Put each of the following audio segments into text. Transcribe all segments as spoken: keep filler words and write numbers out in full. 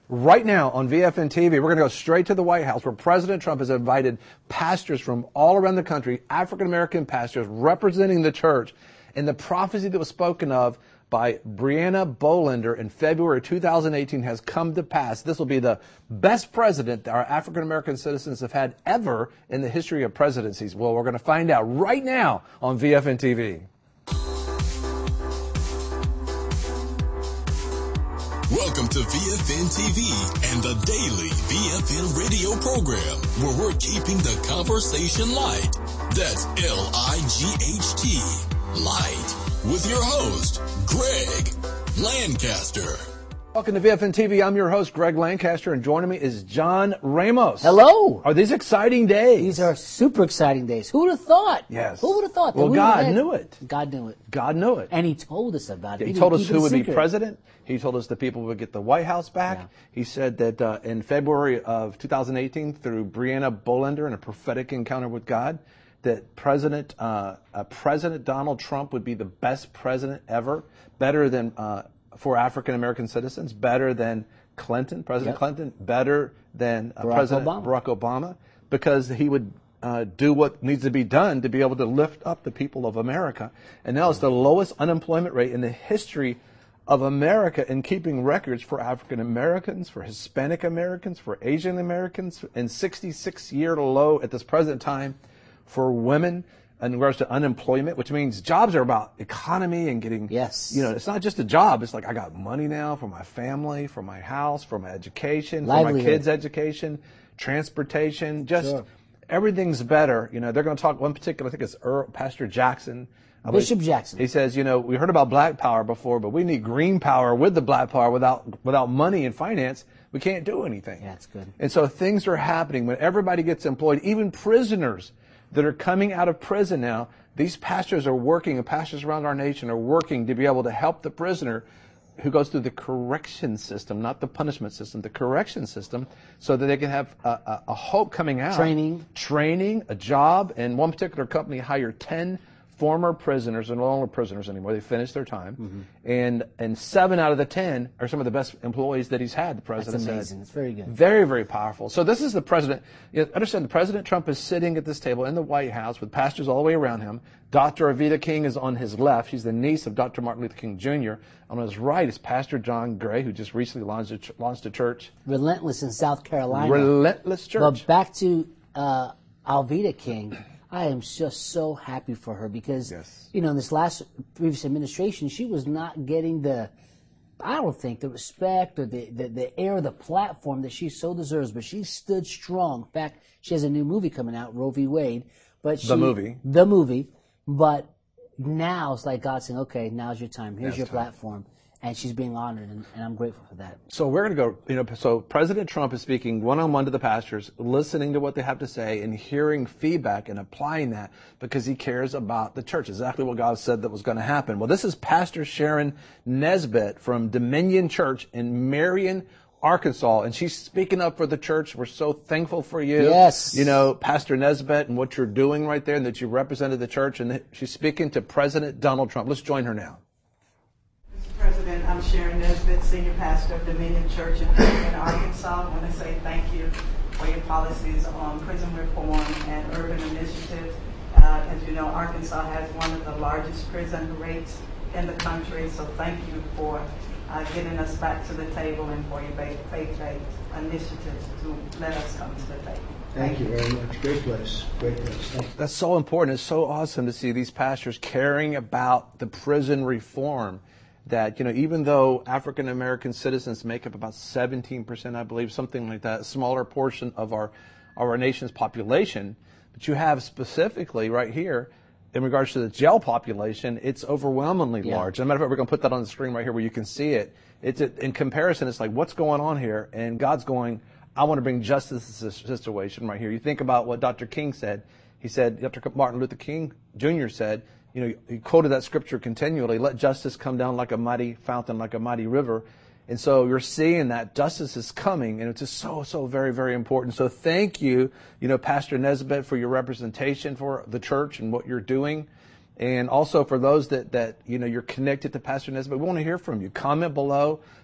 Right now on V F N T V, we're going to go straight to the White House, where President Trump has invited pastors from all around the country, African-American pastors representing the church, and the prophecy that was spoken of by Brianna Bolender in February two thousand eighteen has come to pass. This will be the best president that our African-American citizens have had ever in the history of presidencies. Well, we're going to find out right now on V F N T V. Welcome to V F N T V and the daily V F N radio program, where we're keeping the conversation light. That's L I G H T, light, with your host, Greg Lancaster. Welcome to V F N T V. I'm your host, Greg Lancaster, and joining me is John Ramos. Hello. Are these exciting days? These are super exciting days. Who would have thought? Yes. Who would have thought? That well, we God had... knew it. God knew it. God knew it. And he told us about it. He, he told us who who would secret. be president. He told us the people would get the White House back. Yeah. He said that uh, in February of two thousand eighteen, through Brianna Bolender and a prophetic encounter with God, that President uh, uh, President Donald Trump would be the best president ever, better than uh, for African American citizens, better than Clinton, President Yep. Clinton, better than uh, Barack President Obama. Barack Obama, because he would uh, do what needs to be done to be able to lift up the people of America. And now it's the lowest unemployment rate in the history of America, in keeping records for African Americans, for Hispanic Americans, for Asian Americans, and sixty-six year low at this present time for women in regards to unemployment, which means jobs are about economy and getting, Yes. you know, it's not just a job. It's like, I got money now for my family, for my house, for my education, for my Livelihood. kids' education, transportation, just Sure. everything's better. You know, they're going to talk one particular, I think it's Earl, Pastor Jackson. I believe- Bishop Jackson. He says, you know, we heard about black power before, but we need green power with the black power. Without without money and finance, we can't do anything. Yeah, that's good. And so things are happening when everybody gets employed, even prisoners that are coming out of prison now. These pastors are working, and pastors around our nation are working to be able to help the prisoner who goes through the correction system, not the punishment system, the correction system, so that they can have a, a, a hope coming out. Training. Training, a job. And one particular company hired ten former prisoners. They're no longer prisoners anymore. They finished their time. Mm-hmm. And and seven out of the ten are some of the best employees that he's had, the president That's amazing. said. It's very good. Very, very powerful. So this is the president. You know, understand, the President Trump is sitting at this table in the White House with pastors all the way around him. Doctor Avita King is on his left. She's the niece of Doctor Martin Luther King Junior On his right is Pastor John Gray, who just recently launched a, ch- launched a church. Relentless in South Carolina. Relentless Church. But back to uh, Alveda King, I am just so happy for her because, Yes. you know, in this last previous administration, she was not getting the, I don't think, the respect or the, the, the air, the platform that she so deserves, but she stood strong. In fact, she has a new movie coming out, Roe v. Wade. But she, The movie. The movie. But now it's like God saying, okay, now's your time. Here's Now's your time. platform. And she's being honored, and, and I'm grateful for that. So we're going to go, you know, so President Trump is speaking one-on-one to the pastors, listening to what they have to say and hearing feedback and applying that because he cares about the church, exactly what God said that was going to happen. Well, this is Pastor Sharon Nesbitt from Dominion Church in Marion, Arkansas, and she's speaking up for the church. We're so thankful for you. Yes. You know, Pastor Nesbitt and what you're doing right there and that you represented the church, and that she's speaking to President Donald Trump. Let's join her now. President, I'm Sharon Nesbitt, Senior Pastor of Dominion Church in in Arkansas. I want to say thank you for your policies on prison reform and urban initiatives. Uh, as you know, Arkansas has one of the largest prison rates in the country, so thank you for uh, getting us back to the table and for your faith-based initiatives to let us come to the table. Thank you very much. Great place. Great place. Thank you. That's so important. It's so awesome to see these pastors caring about the prison reform. That, you know, even though African American citizens make up about seventeen percent, I believe, something like that, a smaller portion of our of our nation's population, but you have specifically right here, in regards to the jail population, it's overwhelmingly Yeah. large. As a matter of fact, we're going to put that on the screen right here where you can see it. It's a, in comparison, it's like, what's going on here? And God's going, I want to bring justice to this situation right here. You think about what Doctor King said. He said, Doctor Martin Luther King Junior said, you know, he quoted that scripture continually, let justice come down like a mighty fountain, like a mighty river. And so you're seeing that justice is coming, and it's just so, so very, very important. So thank you, you know, Pastor Nesbitt, for your representation for the church and what you're doing. And also for those that, that, you know, you're connected to Pastor Nesbitt, we want to hear from you. Comment below.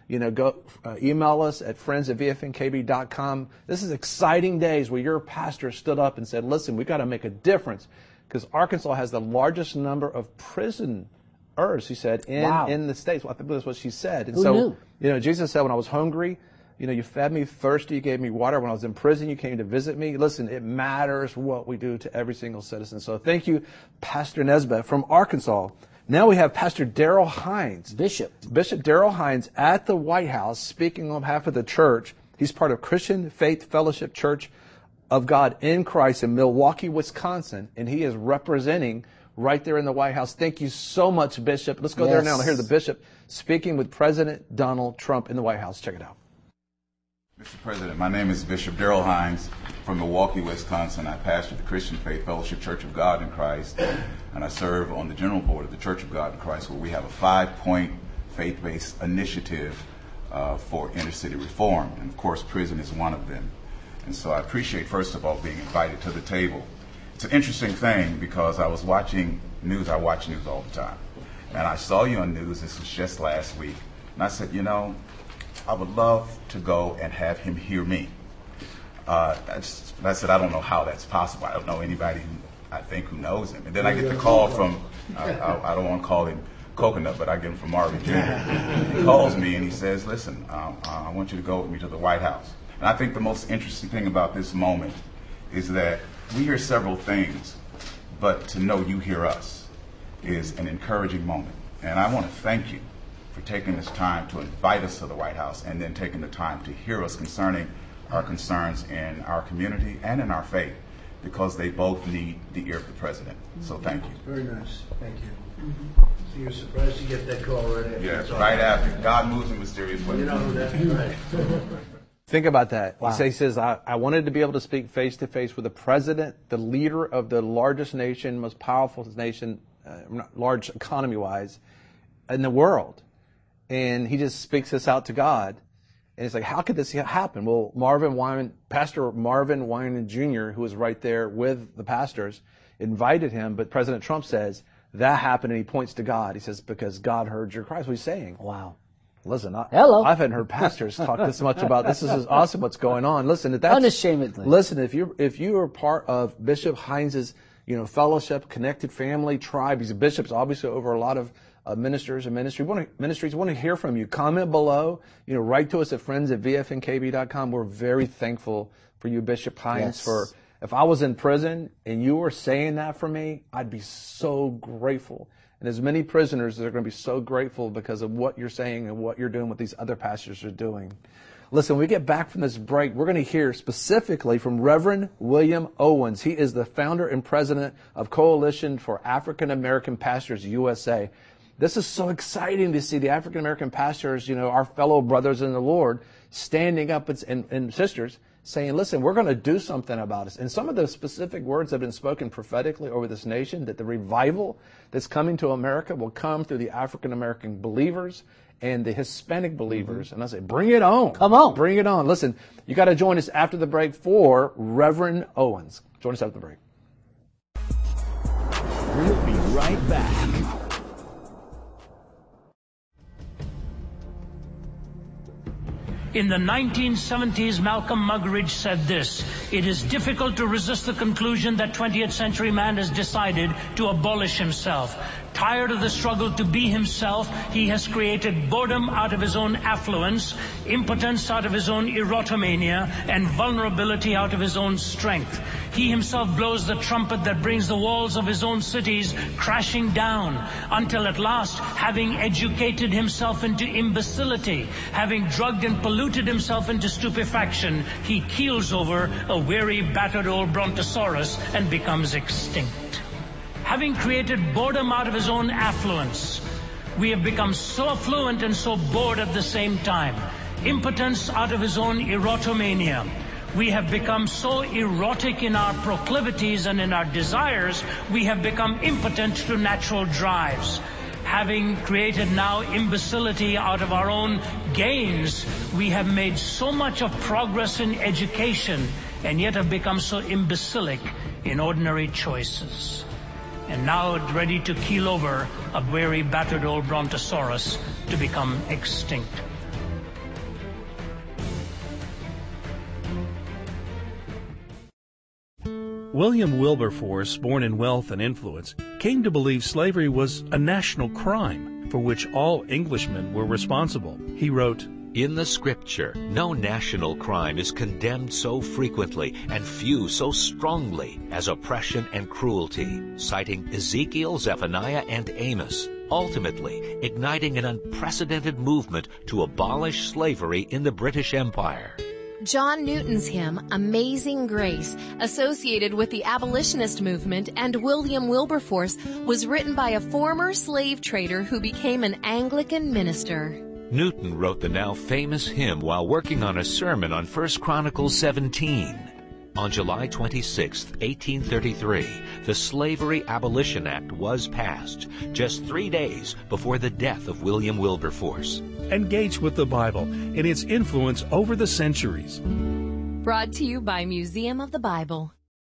You know, go uh, email us at friends at v f n k b dot com. This is exciting days where your pastor stood up and said, listen, we've got to make a difference because Arkansas has the largest number of prisoners, he said, in, wow. in the states. Well, I think that's what she said. And Who so, knew? you know, Jesus said, when I was hungry, you know, you fed me, thirsty, you gave me water. When I was in prison, you came to visit me. Listen, it matters what we do to every single citizen. So thank you, Pastor Nesbitt from Arkansas. Now we have Pastor Darrell Hines. Bishop. Bishop Darrell Hines at the White House speaking on behalf of the church. He's part of Christian Faith Fellowship Church of God in Christ in Milwaukee, Wisconsin, and he is representing right there in the White House. Thank you so much, Bishop. Let's go yes. there now and hear the Bishop speaking with President Donald Trump in the White House. Check it out. Mister President, my name is Bishop Darrell Hines from Milwaukee, Wisconsin. I pastor the Christian Faith Fellowship Church of God in Christ, and I serve on the General Board of the Church of God in Christ, where we have a five-point faith-based initiative uh, for inner-city reform, and of course prison is one of them. And so I appreciate, first of all, being invited to the table. It's an interesting thing because I was watching news, I watch news all the time, and I saw you on news, this was just last week, and I said, you know, I would love to go and have him hear me. Uh, I, just, I said, I don't know how that's possible. I don't know anybody who I think who knows him. And then I get the call from, I, I, I don't want to call him Coconut, but I get him from Marvin Junior He calls me and he says, listen, um, uh, I want you to go with me to the White House. And I think the most interesting thing about this moment is that we hear several things, but to know you hear us is an encouraging moment. And I want to thank you for taking this time to invite us to the White House and then taking the time to hear us concerning our concerns in our community and in our faith, because they both need the ear of the President. So thank you. Very nice. Thank you. Mm-hmm. So you're surprised to get that call right after? Yes, right after. God moves in mysterious ways. You know that's right. Think about that. Wow. He says, I, I wanted to be able to speak face to face with the President, the leader of the largest nation, most powerful nation, uh, large economy-wise, in the world. And he just speaks this out to God. And it's like, how could this happen? Well, Marvin Wyman, Pastor Marvin Wyman Junior, who was right there with the pastors, invited him. But President Trump says, that happened, and he points to God. He says, because God heard your cries. What he's saying. Wow. Listen, I, Hello. I haven't heard pastors talk this much about this. This is awesome what's going on. Listen, if that's, unashamedly. Listen, if you if you are part of Bishop Hines's, you know, fellowship, connected family, tribe, he's a bishop, obviously over a lot of Uh, ministers and ministry. We want to, ministries want to hear from you. Comment below. You know, write to us at friends at v f n k b dot com. We're very thankful for you, Bishop Hines. Yes. For if I was in prison and you were saying that for me, I'd be so grateful. And as many prisoners that are going to be so grateful because of what you're saying and what you're doing, what these other pastors are doing. Listen, when we get back from this break, we're going to hear specifically from Reverend William Owens. He is the founder and president of Coalition for African American Pastors U S A. This is so exciting to see the African American pastors, you know, our fellow brothers in the Lord, standing up and, and, and sisters saying, listen, we're going to do something about this. And some of the specific words have been spoken prophetically over this nation, that the revival that's coming to America will come through the African American believers and the Hispanic believers. Mm-hmm. And I say, bring it on. Come on. Bring it on. Listen, you got to join us after the break for Reverend Owens. Join us after the break. We'll be right back. In the nineteen seventies, Malcolm Muggeridge said this: "It is difficult to resist the conclusion that twentieth century man has decided to abolish himself. Tired of the struggle to be himself, he has created boredom out of his own affluence, impotence out of his own erotomania, and vulnerability out of his own strength. He himself blows the trumpet that brings the walls of his own cities crashing down, until at last, having educated himself into imbecility, having drugged and polluted himself into stupefaction, he keels over, a weary, battered old brontosaurus, and becomes extinct." Having created boredom out of his own affluence, we have become so affluent and so bored at the same time. Impotence out of his own erotomania. We have become so erotic in our proclivities and in our desires, we have become impotent to natural drives. Having created now imbecility out of our own gains, we have made so much of progress in education, and yet have become so imbecilic in ordinary choices. And now ready to keel over, a weary, battered old brontosaurus, to become extinct. William Wilberforce, born in wealth and influence, came to believe slavery was a national crime for which all Englishmen were responsible. He wrote, "In the Scripture, no national crime is condemned so frequently and few so strongly as oppression and cruelty," citing Ezekiel, Zephaniah, and Amos, ultimately igniting an unprecedented movement to abolish slavery in the British Empire. John Newton's hymn, Amazing Grace, associated with the abolitionist movement and William Wilberforce, was written by a former slave trader who became an Anglican minister. Newton wrote the now famous hymn while working on a sermon on First Chronicles seventeen. On July twenty-sixth, eighteen thirty-three, the Slavery Abolition Act was passed, just three days before the death of William Wilberforce. Engage with the Bible and its influence over the centuries. Brought to you by Museum of the Bible.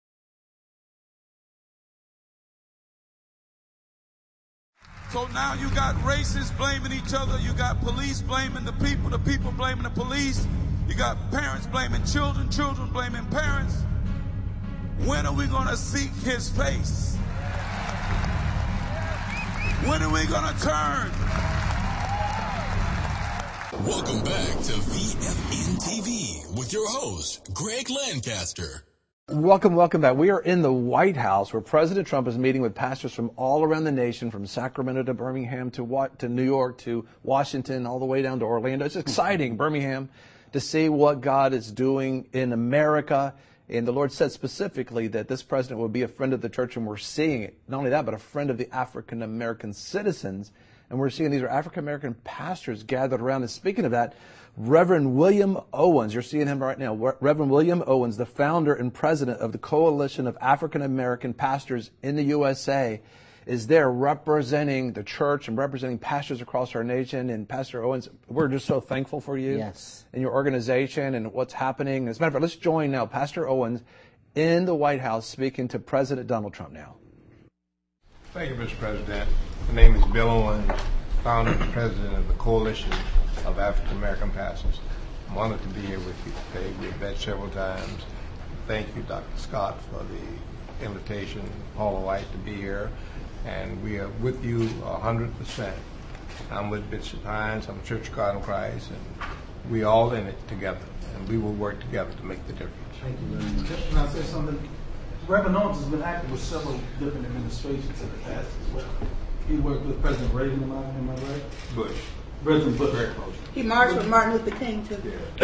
So now you got racists blaming each other. You got police blaming the people, the people blaming the police. You got parents blaming children, children blaming parents. When are we going to seek his face? When are we going to turn? Welcome back to V F N T V with your host, Greg Lancaster. Welcome, welcome back. We are in the White House where President Trump is meeting with pastors from all around the nation, from Sacramento to Birmingham to what, to New York to Washington, all the way down to Orlando. It's exciting, Birmingham, to see what God is doing in America. And the Lord said specifically that this president would be a friend of the church, and we're seeing it. Not only that, but a friend of the African American citizens. And we're seeing these are African American pastors gathered around. And speaking of that, Reverend William Owens, you're seeing him right now. Reverend William Owens, the founder and president of the Coalition of African American Pastors in the U S A, is there representing the church and representing pastors across our nation. And Pastor Owens, we're just so thankful for you yes. and your organization and what's happening. As a matter of fact, let's join now Pastor Owens in the White House speaking to President Donald Trump now. Thank you, Mister President. My name is Bill Owens, founder and president of the Coalition of African American Pastors. I'm honored to be here with you today. We've met several times. Thank you, Doctor Scott, for the invitation, Paula White, to be here. And we are with you one hundred percent. I'm with Bishop Hines, I'm Church of God in Christ, and we all in it together. And we will work together to make the difference. Thank you very much. Can I say something? Reverend Owens has been active with several different administrations in the past as well. He worked with President Reagan, am I, am I right? Bush. President Bush. Very close. He marched with Martin Luther King, too.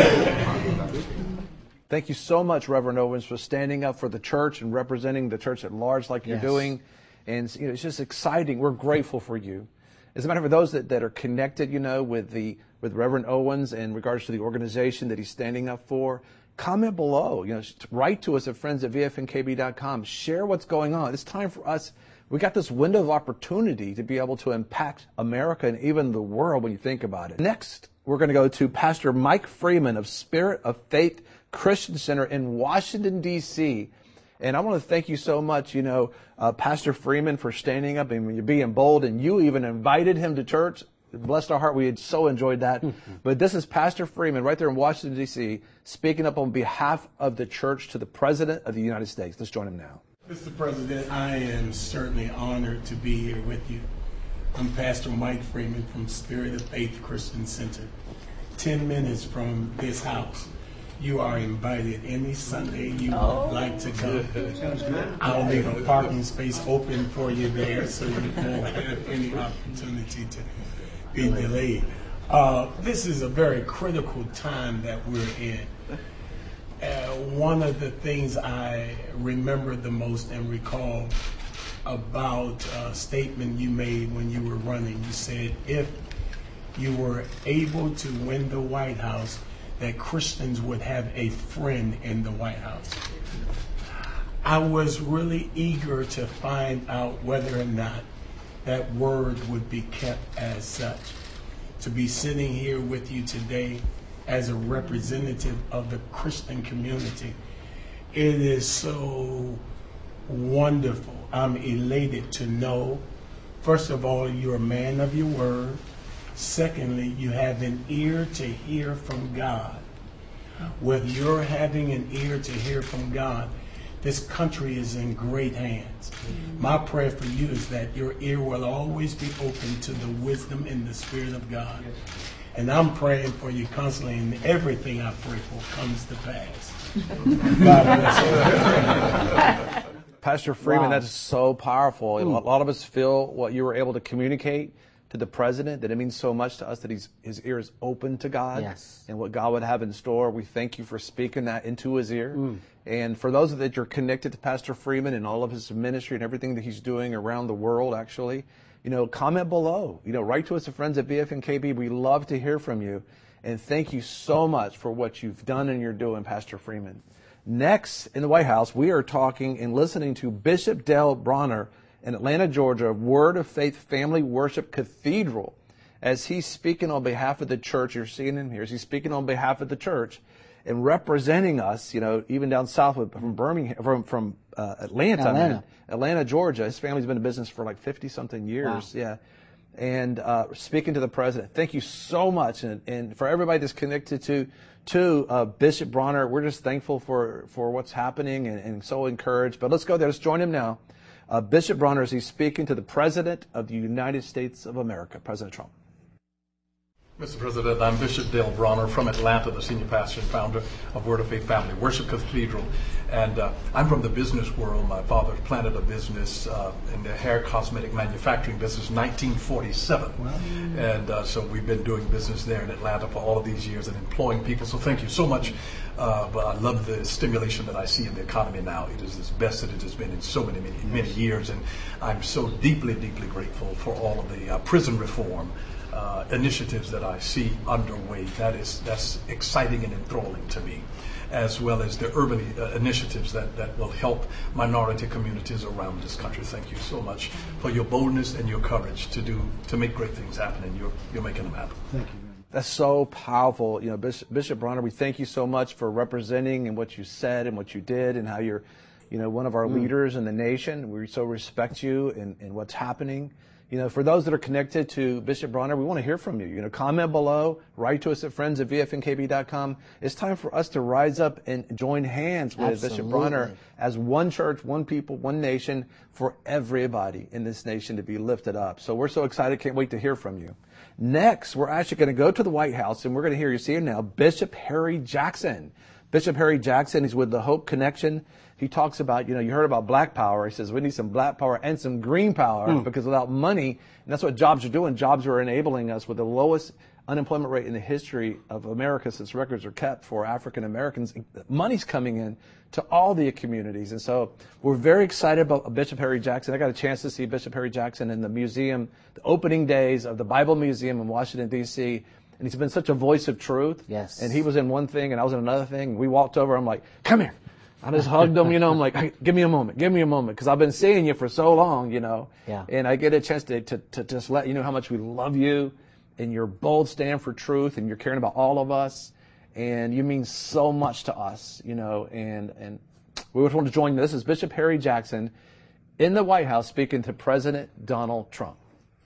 Thank you so much, Reverend Owens, for standing up for the church and representing the church at large like you're yes. doing. And you know, it's just exciting. We're grateful for you. As a matter of fact, those that, that are connected, you know, with the with Reverend Owens in regards to the organization that he's standing up for, comment below. You know, write to us at friends at V F N K B dot com. Share what's going on. It's time for us. We got this window of opportunity to be able to impact America and even the world when you think about it. Next, we're going to go to Pastor Mike Freeman of Spirit of Faith Christian Center in Washington, D C And I want to thank you so much, you know, uh, Pastor Freeman, for standing up and you're being bold, and you even invited him to church. Bless our heart, we had so enjoyed that. But this is Pastor Freeman right there in Washington, D C, speaking up on behalf of the church to the President of the United States. Let's join him now. Mister President, I am certainly honored to be here with you. I'm Pastor Mike Freeman from Spirit of Faith Christian Center, ten minutes from this house. You are invited any Sunday you oh. would like to come. I'll leave a parking space open for you there so you won't have any opportunity to be delayed. Uh, this is a very critical time that we're in. Uh, one of the things I remember the most and recall about a statement you made when you were running, you said if you were able to win the White House, that Christians would have a friend in the White House. I was really eager to find out whether or not that word would be kept as such. To be sitting here with you today as a representative of the Christian community, it is so wonderful. I'm elated to know, first of all, you're a man of your word. Secondly, you have an ear to hear from God. With your having an ear to hear from God, this country is in great hands. My prayer for you is that your ear will always be open to the wisdom and the Spirit of God. And I'm praying for you constantly, and everything I pray for comes to pass. God bless you. Pastor Freeman, Wow. that's so powerful. Mm. A lot of us feel what you were able to communicate to the president, that it means so much to us that he's, his ear is open to God Yes. and what God would have in store. We thank you for speaking that into his ear. Mm. And for those that you're connected to Pastor Freeman and all of his ministry and everything that he's doing around the world, actually, you know, comment below. You know, write to us at Friends at V F N K B. We love to hear from you. And thank you so much for what you've done and you're doing, Pastor Freeman. Next, in the White House, we are talking and listening to Bishop Dale Bronner in Atlanta, Georgia, of Word of Faith Family Worship Cathedral, as he's speaking on behalf of the church. You're seeing him here. He's speaking on behalf of the church and representing us, you know, even down south from Birmingham, from, from uh, Atlanta, Atlanta. man. Atlanta, Georgia. His family's been in business for like fifty-something years. Wow. Yeah. And uh, speaking to the president. Thank you so much. And, and for everybody that's connected to to uh, Bishop Bronner, we're just thankful for, for what's happening and, and so encouraged. But let's go there. Let's join him now. Uh, Bishop Bronner, as he's speaking to the President of the United States of America, President Trump. Mister President, I'm Bishop Dale Bronner from Atlanta, the senior pastor and founder of Word of Faith Family Worship Cathedral. And uh, I'm from the business world. My father planted a business uh, in the hair cosmetic manufacturing business in nineteen forty-seven. Wow. And uh, so we've been doing business there in Atlanta for all of these years and employing people. So thank you so much. Uh, but I love the stimulation that I see in the economy now. It is as best that it has been in so many, many, many years. And I'm so deeply, deeply grateful for all of the uh, prison reform Uh, initiatives that I see underway. That is that's exciting and enthralling to me, as well as the urban uh, initiatives that, that will help minority communities around this country. Thank you so much for your boldness and your courage to do to make great things happen, and you're you're making them happen. Thank you. That's so powerful. You know, Bishop, Bishop Bronner, we thank you so much for representing and what you said and what you did and how you're, you know, one of our Mm. leaders in the nation. We so respect you and, and what's happening. You know, for those that are connected to Bishop Bronner, we want to hear from you. You know, comment below, write to us at friends at V F N K B dot com. It's time for us to rise up and join hands with Absolutely. Bishop Bronner as one church, one people, one nation, for everybody in this nation to be lifted up. So we're so excited, can't wait to hear from you. Next, we're actually going to go to the White House, and we're going to hear you see him now, Bishop Harry Jackson. Bishop Harry Jackson, he's with the Hope Connection. He talks about, you know, you heard about black power. He says we need some black power and some green power Mm. because without money, and that's what jobs are doing. Jobs are enabling us with the lowest unemployment rate in the history of America since records are kept for African Americans. Money's coming in to all the communities. And so we're very excited about Bishop Harry Jackson. I got a chance to see Bishop Harry Jackson in the museum, the opening days of the Bible Museum in Washington, D C, and he's been such a voice of truth. Yes. And he was in one thing and I was in another thing. We walked over. I'm like, come here. I just hugged him, you know. I'm like, hey, give me a moment, give me a moment, because I've been seeing you for so long, you know. Yeah. And I get a chance to, to, to just let you know how much we love you and your bold stand for truth and you're caring about all of us. And you mean so much to us, you know. And, and we just want to join you. This is Bishop Harry Jackson in the White House speaking to President Donald Trump.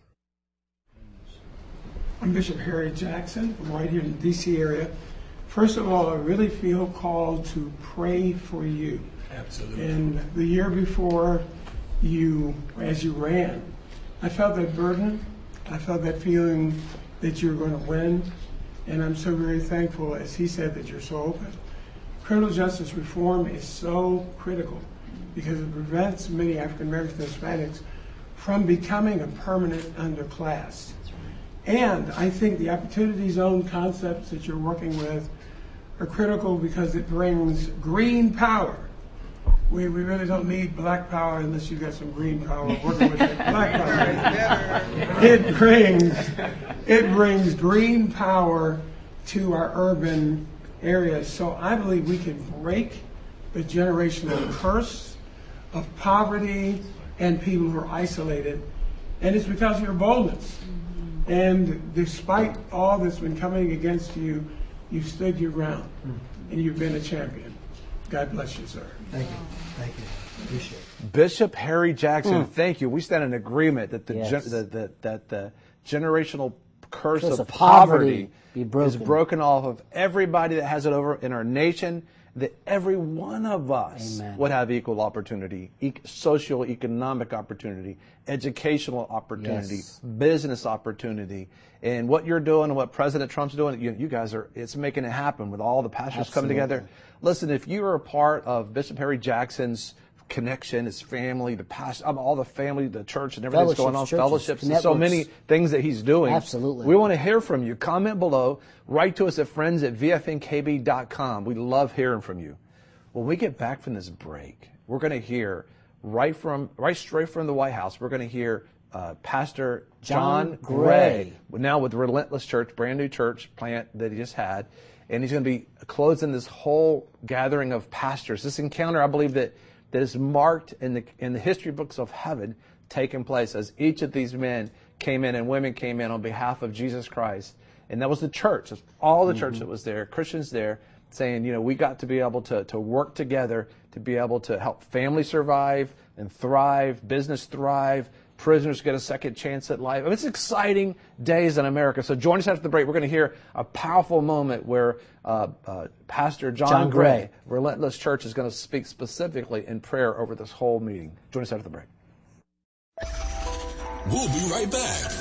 I'm Bishop Harry Jackson from right here in the D C area. First of all, I really feel called to pray for you. Absolutely. And the year before you, as you ran, I felt that burden. I felt that feeling that you're going to win. And I'm so very thankful, as he said, that you're so open. Criminal justice reform is so critical because it prevents many African Americans and Hispanics from becoming a permanent underclass. And I think the opportunity zone concepts that you're working with are critical because it brings green power. We, we really don't need black power unless you've got some green power working with that black power. It brings, it brings green power to our urban areas. So I believe we can break the generational curse of poverty and people who are isolated. And it's because of your boldness. And despite all that's been coming against you, you've stood your ground, and you've been a champion. God bless you, sir. Thank you. Thank you. Appreciate it. Bishop Harry Jackson, Mm. thank you. We stand in agreement that the, Yes. gen, the, the that the generational curse, Curse of, of poverty, poverty be broken. is broken off of everybody that has it over in our nation, that every one of us Amen. would have equal opportunity, e- social, economic opportunity, educational opportunity, Yes. business opportunity. And what you're doing and what President Trump's doing, you, you guys are, it's making it happen with all the pastors coming Absolutely. together. Listen, if you are a part of Bishop Harry Jackson's connection, his family, the pastor, all the family, the church, and everything that's going on, Fellowships, churches, fellowships, and so networks. many things that he's doing. Absolutely. We want to hear from you. Comment below. Write to us at friends at v f n k b dot com. We love hearing from you. When we get back from this break, we're going to hear right from right straight from the White House. We're going to hear uh, Pastor John, John Gray. Gray, now with Relentless Church, brand new church plant that he just had, and he's going to be closing this whole gathering of pastors. This encounter, I believe, that that is marked in the in the history books of heaven, taking place as each of these men came in and women came in on behalf of Jesus Christ, and that was the church. That's all the church that was there, Christians there, saying, you know, we got to be able to, to work together to be able to help families survive and thrive, business thrive, prisoners get a second chance at life. I mean, it's exciting days in America. So join us after the break. We're going to hear a powerful moment where uh, uh, Pastor John, John Gray, Gray, Relentless Church, is going to speak specifically in prayer over this whole meeting. Join us after the break. We'll be right back.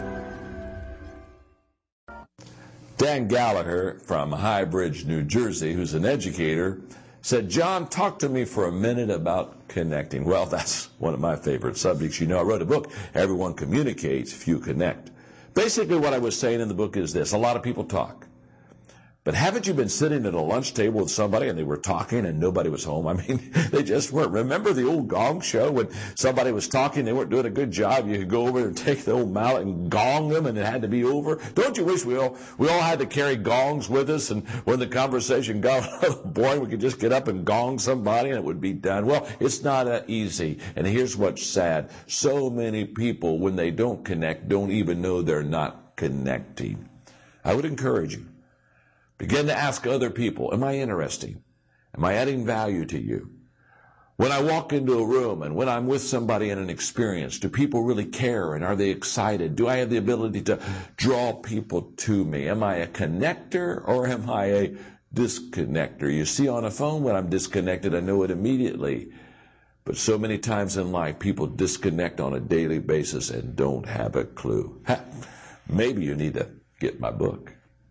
Dan Gallagher from High Bridge, New Jersey, who's an educator, said, John, talk to me for a minute about connecting. Well, that's one of my favorite subjects. You know, I wrote a book, Everyone Communicates, Few Connect. Basically, what I was saying in the book is this. A lot of people talk. But haven't you been sitting at a lunch table with somebody and they were talking and nobody was home? I mean, they just weren't. Remember the old gong show when somebody was talking, they weren't doing a good job? You could go over and take the old mallet and gong them and it had to be over. Don't you wish we all, we all had to carry gongs with us, and when the conversation got a little boring, we could just get up and gong somebody and it would be done? Well, it's not that easy. And here's what's sad. So many people, when they don't connect, don't even know they're not connecting. I would encourage you. Begin to ask other people, am I interesting? Am I adding value to you? When I walk into a room and when I'm with somebody in an experience, do people really care and are they excited? Do I have the ability to draw people to me? Am I a connector or am I a disconnector? You see, on a phone, when I'm disconnected, I know it immediately. But so many times in life, people disconnect on a daily basis and don't have a clue. Ha, maybe you need to get my book.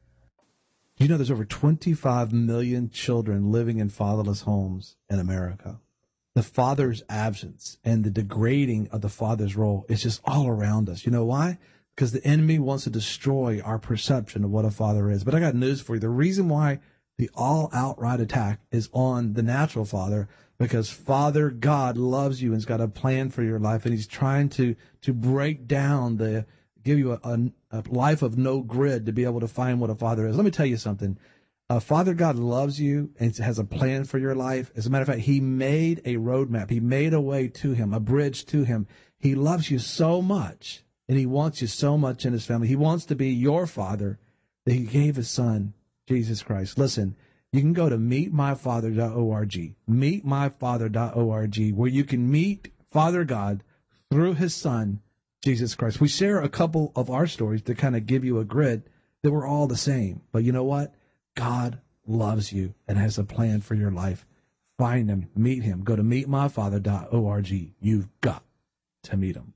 You know, there's over twenty-five million children living in fatherless homes in America. The father's absence and the degrading of the father's role is just all around us. You know why? Because the enemy wants to destroy our perception of what a father is. But I got news for you. The reason why the all-outright attack is on the natural father, because Father God loves you and has got a plan for your life, and he's trying to, to break down the give you a, a, a life of no grid to be able to find what a father is. Let me tell you something. Uh, Father God loves you and has a plan for your life. As a matter of fact, he made a roadmap. He made a way to him, a bridge to him. He loves you so much, and he wants you so much in his family. He wants to be your father that he gave his son, Jesus Christ. Listen, you can go to meet my father dot org, meet my father dot org, where you can meet Father God through his son, Jesus Christ. We share a couple of our stories to kind of give you a grid that we're all the same. But you know what? God loves you and has a plan for your life. Find him, meet him. Go to meet my father dot org. You've got to meet him.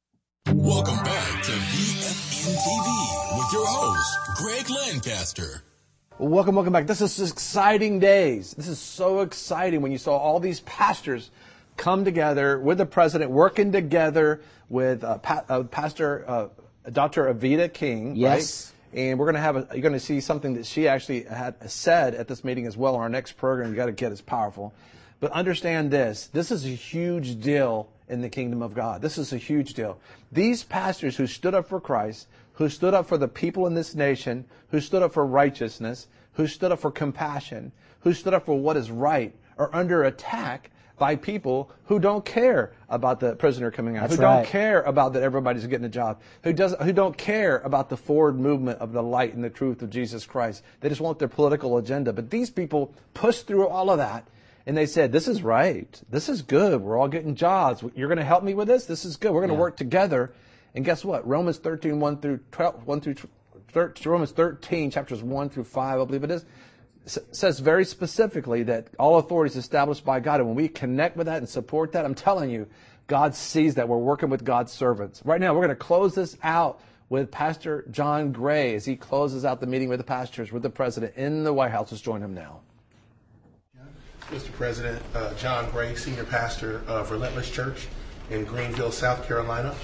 Welcome back to V F N T V with your host, Greg Lancaster. Well, welcome, welcome back. This is exciting days. This is so exciting when you saw all these pastors come together with the president, working together with uh, pa- uh, Pastor uh, Doctor Avita King. Yes. Right? And we're going to have a, you're going to see something that she actually had said at this meeting as well. Our next program, you got to get, is powerful. But understand this. This is a huge deal in the kingdom of God. This is a huge deal. These pastors who stood up for Christ, who stood up for the people in this nation, who stood up for righteousness, who stood up for compassion, who stood up for what is right, are under attack by people who don't care about the prisoner coming out, That's who right. don't care about that everybody's getting a job, who does, who don't care about the forward movement of the light and the truth of Jesus Christ. They just want their political agenda. But these people pushed through all of that, and they said, this is right. This is good. We're all getting jobs. You're going to help me with this? This is good. We're going to Yeah. work together. And guess what? Romans thirteen, one through twelve, one through Romans thirteen, chapters one through five, I believe it is, says very specifically that all authority is established by God. And when we connect with that and support that, I'm telling you, God sees that we're working with God's servants. Right now, we're going to close this out with Pastor John Gray as he closes out the meeting with the pastors, with the president in the White House. Let's join him now. Mister President, uh, John Gray, senior pastor of Relentless Church in Greenville, South Carolina.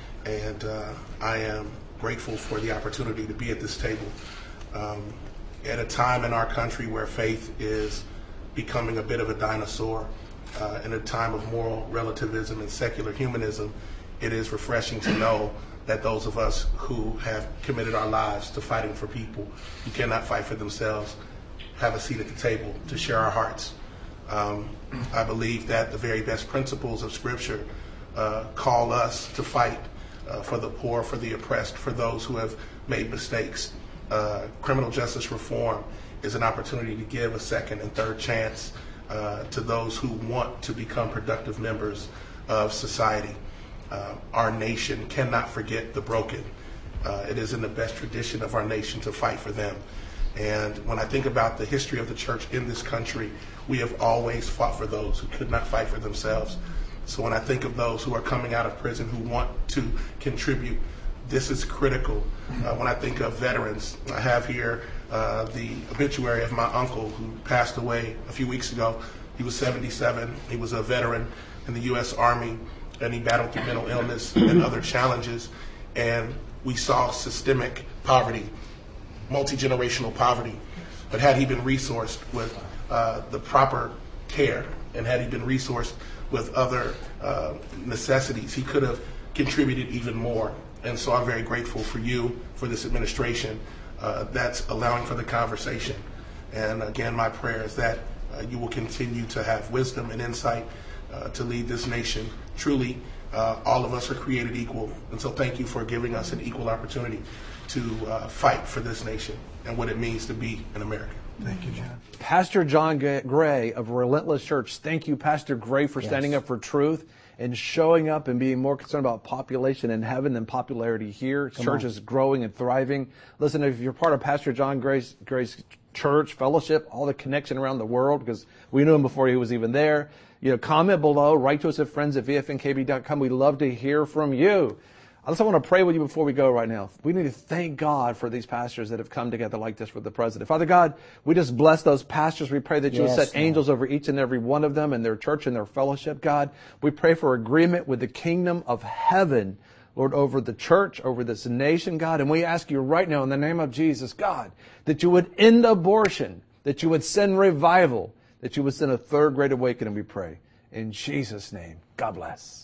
And uh, I am grateful for the opportunity to be at this table. Um, at a time in our country where faith is becoming a bit of a dinosaur, uh, in a time of moral relativism and secular humanism, it is refreshing to know that those of us who have committed our lives to fighting for people who cannot fight for themselves have a seat at the table to share our hearts. Um, I believe that the very best principles of Scripture uh, call us to fight uh, for the poor, for the oppressed, for those who have made mistakes. Uh, criminal justice reform is an opportunity to give a second and third chance uh, to those who want to become productive members of society. Uh, our nation cannot forget the broken. Uh, it is in the best tradition of our nation to fight for them. And when I think about the history of the church in this country, we have always fought for those who could not fight for themselves. So when I think of those who are coming out of prison who want to contribute, this is critical. Uh, when I think of veterans, I have here uh, the obituary of my uncle who passed away a few weeks ago. He was seventy-seven. He was a veteran in the U S Army, and he battled through mental illness and other challenges. And we saw systemic poverty, multi-generational poverty. But had he been resourced with uh, the proper care, and had he been resourced with other uh, necessities, he could have contributed even more. And so I'm very grateful for you, for this administration uh, that's allowing for the conversation. And again, my prayer is that uh, you will continue to have wisdom and insight uh, to lead this nation. Truly, uh, all of us are created equal. And so thank you for giving us an equal opportunity to uh, fight for this nation and what it means to be an American. Thank you, John. Pastor John Gray of Relentless Church. Thank you, Pastor Gray, for yes. standing up for truth and showing up and being more concerned about population in heaven than popularity here. Come church on. Is growing and thriving. Listen, if you're part of Pastor John Gray's, Gray's church, fellowship, all the connection around the world, because we knew him before he was even there, you know, comment below, write to us at friends at v f n k b dot com. We'd love to hear from you. I also want to pray with you before we go right now. We need to thank God for these pastors that have come together like this with the president. Father God, we just bless those pastors. We pray that you yes, will set Lord. angels over each and every one of them and their church and their fellowship, God. We pray for agreement with the kingdom of heaven, Lord, over the church, over this nation, God. And we ask you right now in the name of Jesus, God, that you would end abortion, that you would send revival, that you would send a third great awakening, we pray. In Jesus' name, God bless.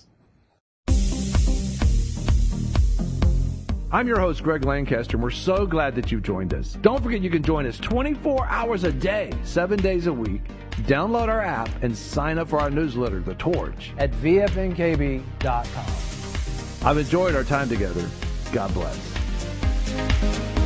I'm your host, Greg Lancaster, and we're so glad that you've joined us. Don't forget you can join us twenty-four hours a day, seven days a week. Download our app and sign up for our newsletter, The Torch, at v f n k b dot com. I've enjoyed our time together. God bless.